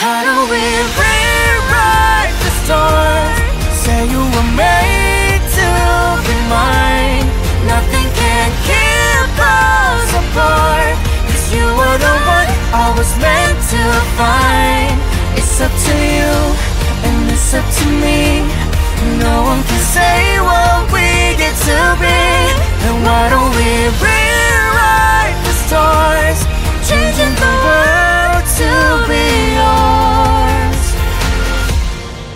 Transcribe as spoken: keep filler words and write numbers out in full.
How do we rewrite the stars? Say you were made to be mine. Nothing can keep us apart, 'cause you were the one I was meant to find. It's up to you, and it's up to me. No one can say what we get to be. And why don't we